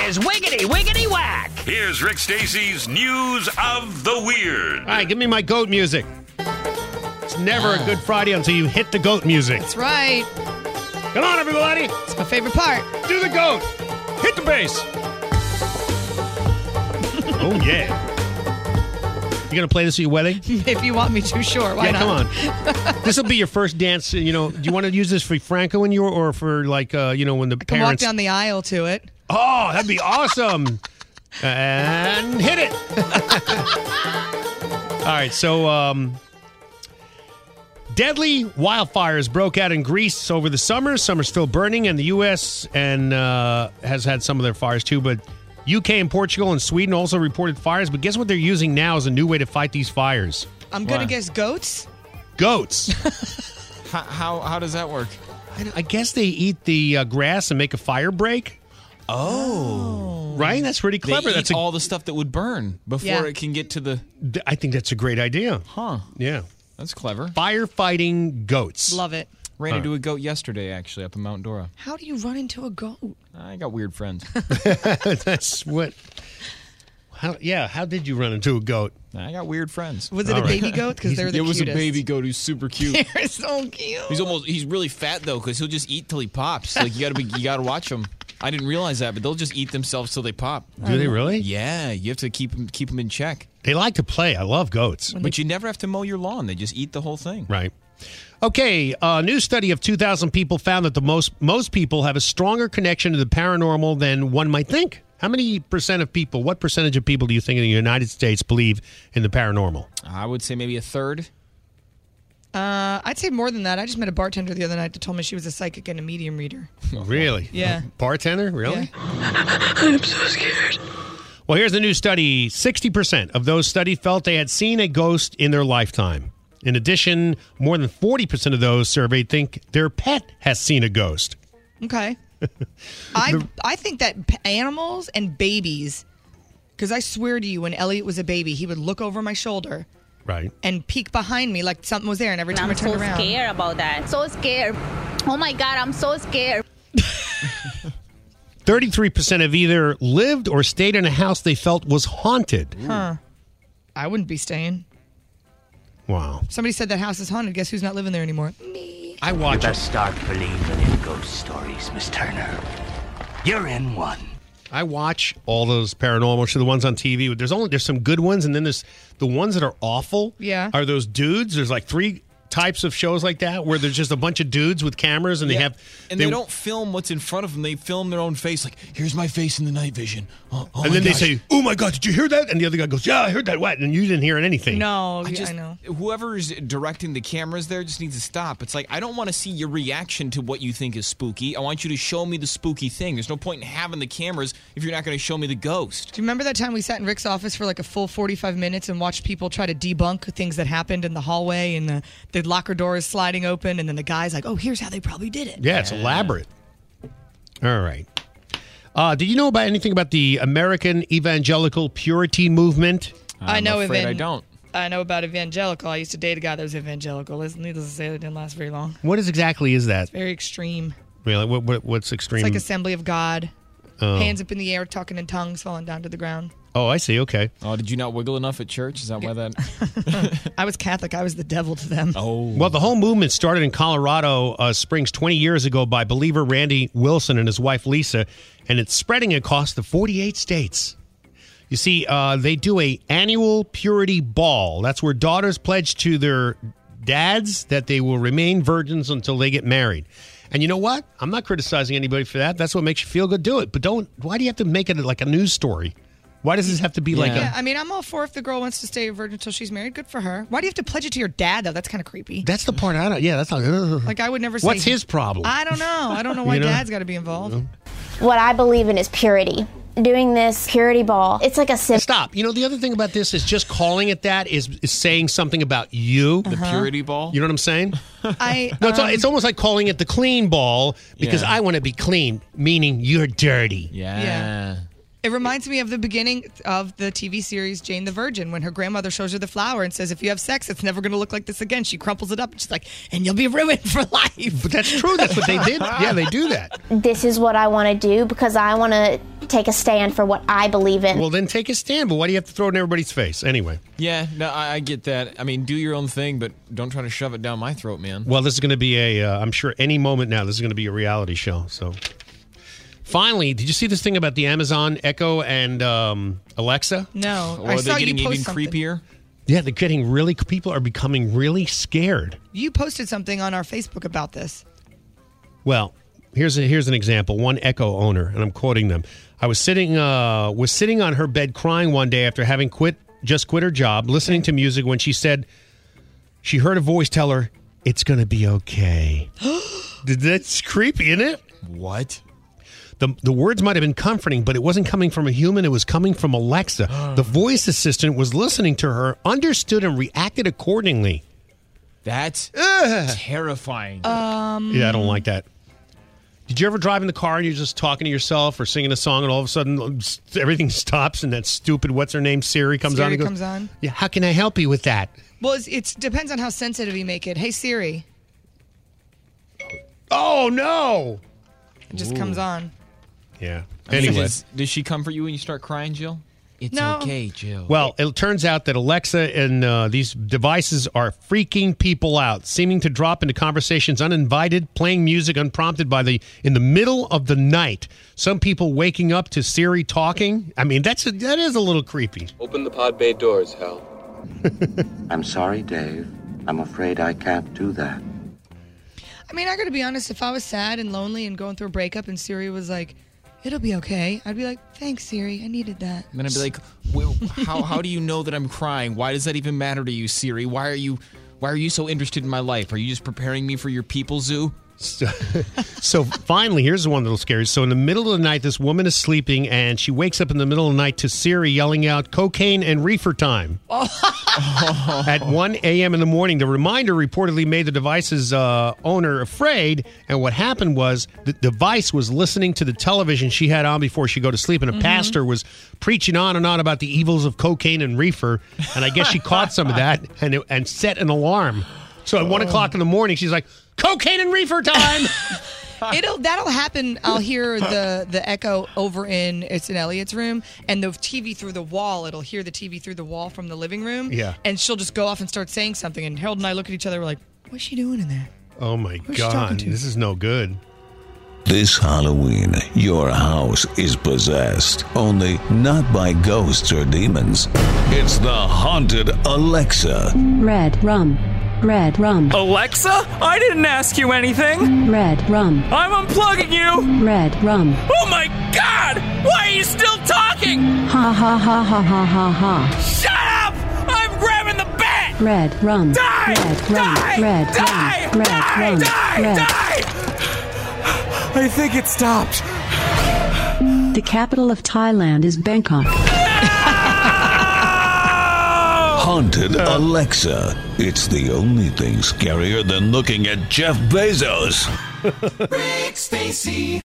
is Wiggity Wiggity Whack. Here's Rick Stacy's News of the Weird. All right, give me my goat music. It's never a good Friday until you hit the goat music. That's right. Come on, everybody. It's my favorite part. Do the goat. Hit the bass. Oh, yeah. You going to play this at your wedding? If you want me to, sure. Why not? Come on. This will be your first dance. You know, do you want to use this for Franco and you, or for like, you know, when the I can parents walk down the aisle to it. Oh, that'd be awesome. And hit it. All right, so deadly wildfires broke out in Greece over the summer. Summer's still burning, and the U.S. and has had some of their fires too. But UK and Portugal and Sweden also reported fires. But guess what they're using now as a new way to fight these fires? I'm going to guess goats. Goats. How does that work? I guess they eat the grass and make a fire break. Oh. Right? That's pretty clever. They That's eat all the stuff that would burn before it can get to the... I think that's a great idea. Huh. Yeah. That's clever. Firefighting goats. Love it. Ran into a goat yesterday, actually, up in Mount Dora. How do you run into a goat? I got weird friends. That's what... How did you run into a goat? I got weird friends. Was it a baby goat? Because they're the It was cutest. a baby goat who's super cute. They're so cute. He's really fat, though, because he'll just eat till he pops. Like, you gotta watch him. I didn't realize that, but they'll just eat themselves till they pop. Do they really? Yeah, you have to keep them in check. They like to play. I love goats. But you never have to mow your lawn. They just eat the whole thing. Right. Okay, a new study of 2,000 people found that most people have a stronger connection to the paranormal than one might think. How many percent of people, what percentage of people do you think in the United States believe in the paranormal? I would say maybe a third. I'd say more than that. I just met a bartender the other night that told me she was a psychic and a medium reader. Really? Yeah. Bartender? Really? Yeah. I'm so scared. Well, here's the new study. 60% of those studied felt they had seen a ghost in their lifetime. In addition, more than 40% of those surveyed think their pet has seen a ghost. Okay. I think that animals and babies, because I swear to you, when Elliot was a baby, he would look over my shoulder Right. and peek behind me like something was there, and every time I turned around. I'm so scared about that. So scared. Oh my God, I'm so scared. 33% have either lived or stayed in a house they felt was haunted. Huh. I wouldn't be staying. Wow. Somebody said that house is haunted. Guess who's not living there anymore? Me. I watch You better start believing in ghost stories, Miss Turner. You're in one. I watch all those paranormal shows, the ones on TV. There's some good ones, and then there's the ones that are awful. Yeah. Are those dudes? There's like 3 types of shows like that where there's just a bunch of dudes with cameras and they don't film what's in front of them. They film their own face. Like, here's my face in the night vision. Oh and then they say, "Oh my God, did you hear that?" And the other guy goes, "Yeah, I heard that." What? And you didn't hear anything. No, I I know. Whoever is directing the cameras there just needs to stop. It's like, I don't want to see your reaction to what you think is spooky. I want you to show me the spooky thing. There's no point in having the cameras if you're not going to show me the ghost. Do you remember that time we sat in Rick's office for like a full 45 minutes and watched people try to debunk things that happened in the hallway, and the locker door is sliding open, and then the guy's like, "Oh, here's how they probably did it." Yeah, it's elaborate. All right. Did you know about anything about the American Evangelical Purity Movement? I know I don't. I know about evangelical. I used to date a guy that was evangelical. Needless to say, it didn't last very long. What exactly is that? Very extreme. Really? What's extreme? It's like Assembly of God. Hands up in the air, talking in tongues, falling down to the ground. Oh, I see. Okay. Oh, did you not wiggle enough at church? Is that why that... I was Catholic. I was the devil to them. Oh. Well, the whole movement started in Colorado Springs 20 years ago by believer Randy Wilson and his wife Lisa, and it's spreading across the 48 states. You see, they do a annual purity ball. That's where daughters pledge to their dads that they will remain virgins until they get married. And you know what? I'm not criticizing anybody for that. That's what makes you feel good. Do it. But why do you have to make it like a news story? Why does this have to be like Yeah, I mean, I'm all for if the girl wants to stay a virgin until she's married. Good for her. Why do you have to pledge it to your dad, though? That's kind of creepy. That's the part I don't... Yeah, that's not... Like, I would never say... What's his problem? I don't know. I don't know why dad's got to be involved. What I believe in is purity. Doing this purity ball, it's like a Stop. You know, the other thing about this is just calling it that is saying something about you. The purity ball? You know what I'm saying? No, it's almost like calling it the clean ball because I want to be clean, meaning you're dirty. Yeah. It reminds me of the beginning of the TV series Jane the Virgin, when her grandmother shows her the flower and says, if you have sex, it's never going to look like this again. She crumples it up and she's like, and you'll be ruined for life. But that's true. That's what they did. Yeah, they do that. This is what I want to do because I want to take a stand for what I believe in. Well, then take a stand, but why do you have to throw it in everybody's face? Anyway. Yeah, no, I get that. I mean, do your own thing, but don't try to shove it down my throat, man. Well, this is going to be I'm sure any moment now, this is going to be a reality show. So, finally, did you see this thing about the Amazon Echo and Alexa? No. Or I are saw they getting you post even something. creepier? Yeah, they're getting really, people are becoming really scared. You posted something on our Facebook about this. Well, here's an example. One Echo owner, and I'm quoting them. I was sitting on her bed crying one day after having just quit her job, listening to music when she said she heard a voice tell her, "It's going to be okay." That's creepy, isn't it? What? The words might have been comforting, but it wasn't coming from a human. It was coming from Alexa. The voice assistant was listening to her, understood, and reacted accordingly. That's terrifying. Yeah, I don't like that. Did you ever drive in the car and you're just talking to yourself or singing a song and all of a sudden everything stops and that stupid, what's her name, Siri comes on? Siri And goes, comes on. Yeah, how can I help you with that? Well, it depends on how sensitive you make it. Hey, Siri. Oh, no. It just comes on. Yeah. I mean, Anyway. does she comfort you when you start crying, Jill? It's No. okay, Jill. Well, it turns out that Alexa and these devices are freaking people out, seeming to drop into conversations uninvited, playing music unprompted in the middle of the night. Some people waking up to Siri talking. I mean, that is a little creepy. Open the pod bay doors, Hal. I'm sorry, Dave. I'm afraid I can't do that. I mean, I got to be honest. If I was sad and lonely and going through a breakup and Siri was like, "It'll be okay," I'd be like, "Thanks, Siri. I needed that." And then I'd be like, well, how do you know that I'm crying? Why does that even matter to you, Siri? Why are you so interested in my life? Are you just preparing me for your people zoo? So finally, here's the one that'll scare you. So in the middle of the night, this woman is sleeping, and she wakes up in the middle of the night to Siri yelling out, "Cocaine and reefer time." At 1 a.m. in the morning. The reminder reportedly made the device's owner afraid, and what happened was the device was listening to the television she had on before she go to sleep, and a pastor was preaching on and on about the evils of cocaine and reefer, and I guess she caught some of that and set an alarm. So at 1 o'clock in the morning, she's like, "Cocaine and reefer time." That'll happen. I'll hear the echo over in Elliot's room, and the TV through the wall. It'll hear the TV through the wall from the living room. Yeah. And she'll just go off and start saying something, and Harold and I look at each other. We're like, "What's she doing in there?" Oh my Who's she talking God, to? this is no good. This Halloween, your house is possessed, only not by ghosts or demons. It's the haunted Alexa. Red rum. Red rum. Alexa? I didn't ask you anything. Red rum. I'm unplugging you. Red rum. Oh my God! Why are you still talking? Ha ha ha ha ha ha ha. Shut up! I'm grabbing the bat. Red rum. Die! Red rum. Die! Red Die! rum. Red Die! rum. Die! Red. Die! I think it stopped. The capital of Thailand is Bangkok. Haunted Alexa. It's the only thing scarier than looking at Jeff Bezos. Rick Stacy.